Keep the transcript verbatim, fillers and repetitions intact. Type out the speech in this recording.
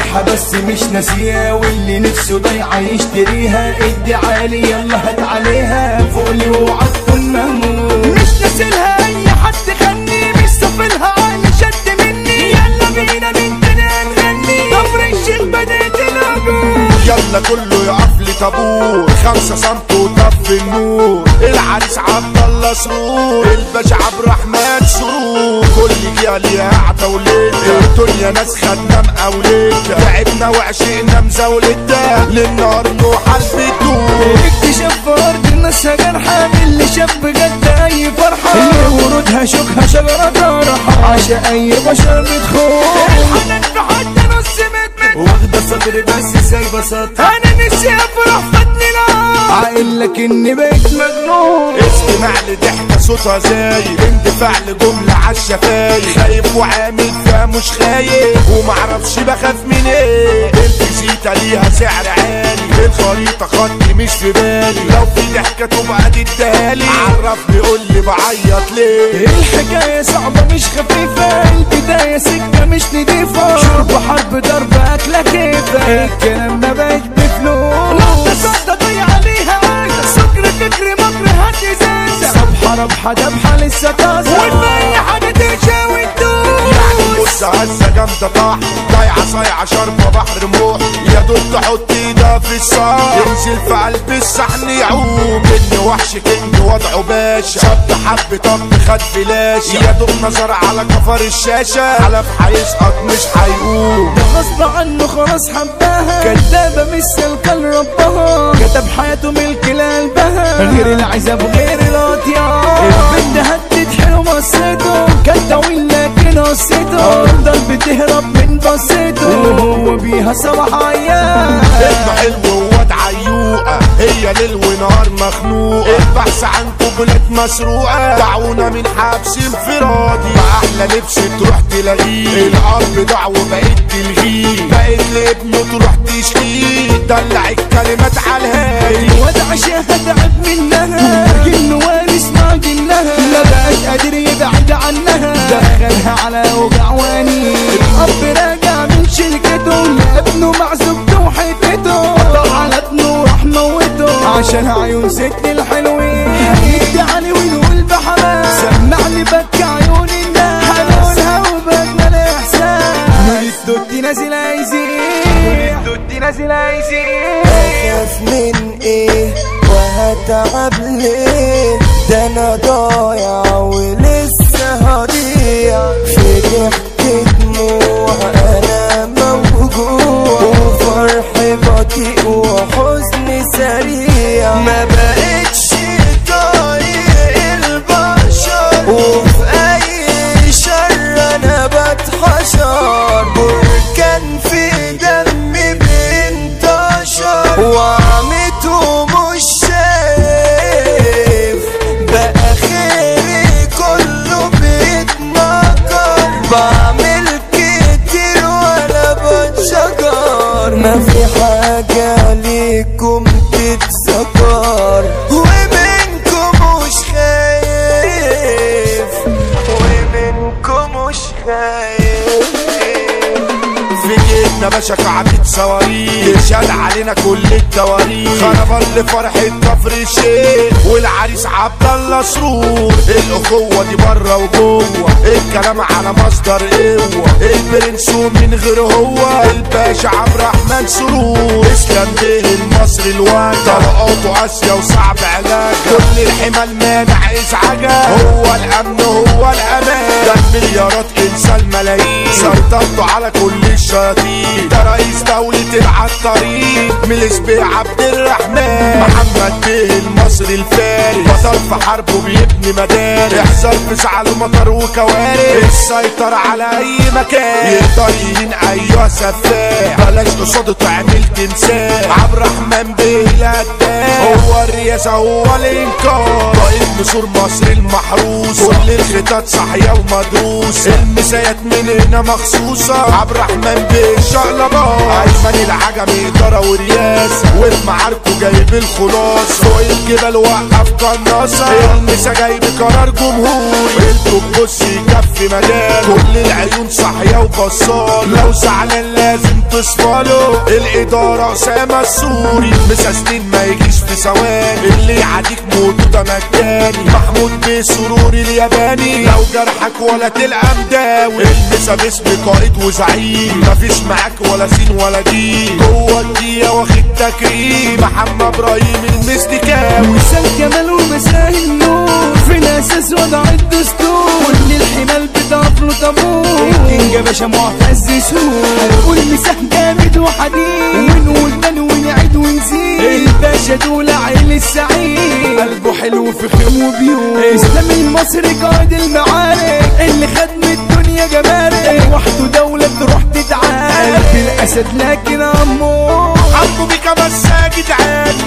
جرحة بس مش ناسيها، واللي نفسه ضيعة يشتريها. ادي عالي يلا هات عليها، فوقلي واوعى تكون مهموم. مش ناسلها اي حد خني، مش صافلها عقل شد مني. يلا بينا بنتنا نغني، كفر الشيخ بدأت الهجوم. يلا كله يقف لي طابور، خمسة سنت وطف النور. العريس عبد الله سرور، الباشا عبد الرحمن سرور. كل جهه ليها قعده وليله، الدنيا ناس خدنا مقاولتها. تعبنا وعشقنا مزاولتها، للنهار نوحل بدون. اكتشاف في ارض الناس جرحى، اللي شاف بجد اي فرحه. اللي ورودها شوكها شجره طرحه، عشا اي بشر بتخون. الحنان في حد نص متر، واخدة صدري بس سايبة سطر. انا نفسي افرح فاتني لا عاقل لكني بقيت مجنون. استماع لضحكة صوتها زايد، اندفاع لجملة عالشفايف. خايف وعامل فيها مش خايف، ومعرفش بخاف من ايه. الفيزيتا ليها سعر عالي، الخريطة خط مش في بالي. لو في ضحكة تبقى تديهالي، عرفني قولي بعيط ليه. الحكاية صعبة مش خفيفة، البداية سكة مش نضيفة. شرب حرب ضرب أكلة كيفة، الكلام ما بقاش بفلوس. لحظة صدى ضيع عليها عايزة، سكر فكر مكر هات ازازة. صبحة ربحة دبحة لسه طازة، والباقي حاجة تشاوي تدوس. يعني بص هزة جامدة طح، ضايعة صايعة شاربة بحر موح. يا دوب تحط ايدها في الصاع، ينزل في قلب الصحن يعوم. اني وحش كينج وضعه باشا، شد حب طب خد فلاشة. يا دوب نظر على كفر الشاشة، حلف هيسقط مش هيقوم. ده غصب عنه خلاص حبها، كدابة مش سالكة لربها. كتب حياته ملك لقلبها، غير العذاب غير الأطياب. البنت هدت حلو بصيته، كان طويل لكن قصته. أفضل بتهرب من بصيته، وهو بيها صباح عيان. ابن حلو وواد عيوقة، هي ليل ونهار مخنوقة. البحث عن قبلة مسروقة، دعونا من حبس انفرادي. بأحلى لبس تروح تلاقيه، الأرض ضاع وبقيت تلغيه. بقيت لابنه تروح تشكيه، دلع الكلمات عالهادي. الواد عشاها تعب منها، جن وارث مع جنها. ما بقاش قادر يبعد عنها، دخلها على وجع واني. الأب راجع من شركته، لابنه مع زوجته وحيفته. قطع على ابنه وراح موته، عشان عيون ست الحلوين. يدي علي ونقول بحماس، سمعني بكى عيون الناس. حنونها وبجمل احساس، نور الدود نازل عايزين، نور الدود نازل عايزين. اخاف من ايه وهتعب ليه؟ ده انا ضايع ولسه هضيع. في ضحكة دموع انا موجوع، وفرح بطيء وحزن سريع. ما بقتش طايق البشر، وفي اي شر انا بتحشر. بركان في دمي بينتشر، وعمته مش شايف. بقى خيري كله بيتنكر، بعمل كتير ولا بتشكر. ما في حاجة ليكم تتذكر، ومنكم مش خايف، ومنكم مش خايف. في جيتنا باشا قعدة صواريخ، تشهد علينا كل التواريخ. خربان لفرحة كفر الشيخ، والعريس عبد الله سرور. الاخوة دي بره وجوه، الكلام على مصدر قوة. البرنس ومن غير هو، الباشا عبد الرحمن سرور. اسلام به المصري الواد، طلقاته اسيا وصعب علاجها. كل الحمال مانع ازعاجها، هو الامن هو الامان. ده المليارات انسى الملايين، سيطرته على كل الشياطين. ده رئيس دولة العطارين، ملس بيه عبد الرحمن. محمد بيه المصري الفارس، بطل في حربه بيبني مدارس. يحصل في زعل مطر وكوارث، السيطر على اي مكان. يقدر يهين ايها سفاح، بلاش قصاده تعمل تمساح. عبد الرحمن بيه الهداف، السلام، هو الرئاسة هو الانكار، قائد نسور مصر المحروس، كل الخطط صاحية ومدروسة، المسايات من هنا مخصوصة، عبد الرحمن بالشقلبات، ايمن العجمي ادارة ورياسة، وفي معاركه جايب الخلاصة، فوق الجبل وقف قناصة، المسا جايب قرار جمهوري، انتوا تبص يكفي مجال، كل العيون صاحية وبصال، لو زعلان لازم تصفاله، الادارة اسامة السوري، مسا سنين ما يجيش في ثواني، اللي يعاديك موت ده مجاني، محمود بسروري الياباني، لو جرحك ولا تلقى مداوي، المسا باسم قائد وزعيم، مفيش معاك ولا سين ولا دين، جوه الدقيقة واخد تكريم، محمد ابراهيم المستكاوي، وسام كمال ومساهي النور، في الاساس وضع الدستور، كل الحمال بتقف له طابور، الكينج باشا معتز سور، والمساح جامد وحديد، ونقول من ونعيد ونزيد، الباشا دول عيل السعيد، قلبه حلو في خيم وبيوت، اسلام المصري قائد المعارك، اللي خد من الدنيا جمارك، وحده دولة تروح تتعارك، قلب الاسد لكن عمو عمو بيكا مساجد عالي،